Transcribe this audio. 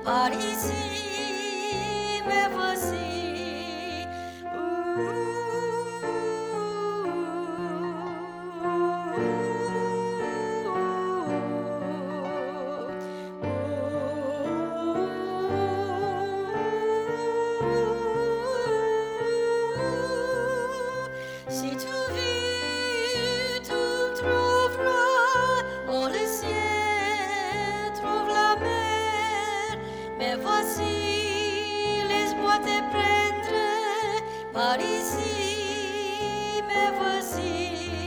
par ici, me voici. Si tu vis, tu trouveras oh le ciel, trouve la mer. Mais voici, laisse-moi te prendre par ici, me voici.